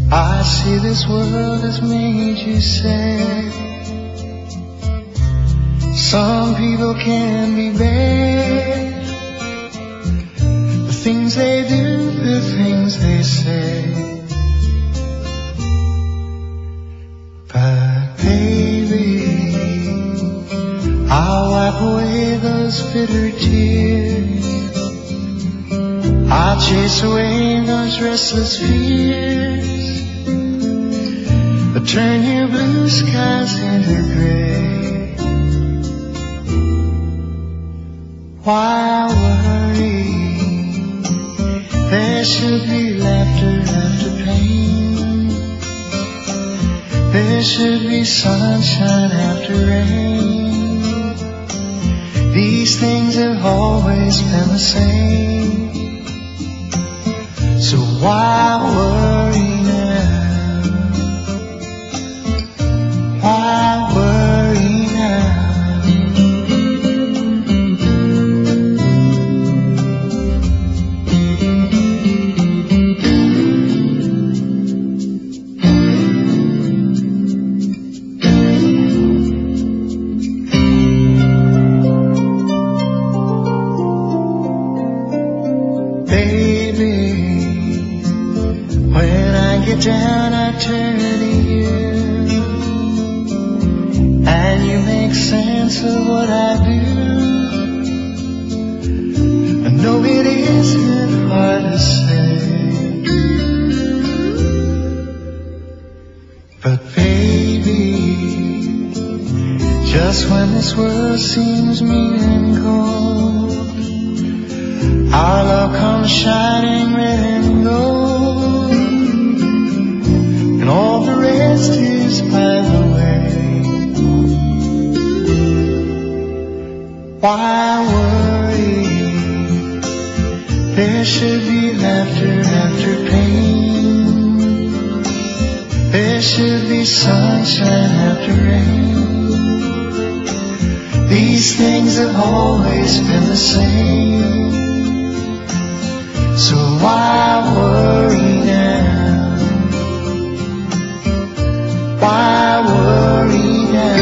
I see this world has made you sad. Some people can be bad. The things they do, the things they say. But baby, I'll wipe away those bitter tears. I'll chase away those restless fears. But turn your blue skies into gray. Why worry? There should be laughter after pain. There should be sunshine after rain. These things have always been the same. So why worry now? Why worry now? Down, I turn to you, and you make sense of what I do. I know it isn't hard to say, but baby, just when this world seems mean and cold, our love comes shining red and gold. And all the rest is by the way. Why worry? There should be laughter after pain. There should be sunshine after rain. These things have always been the same. So why worry now? Why worry now?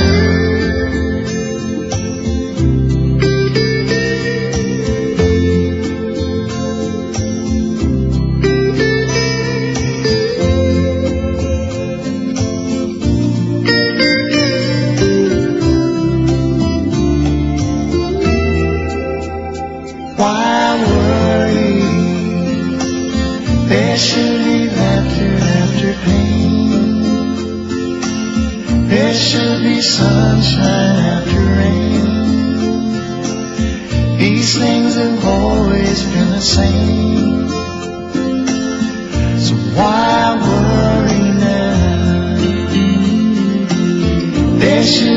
Why worry? There should be laughter after pain. There should be sunshine after rain. These things have always been the same. So why worry now? There should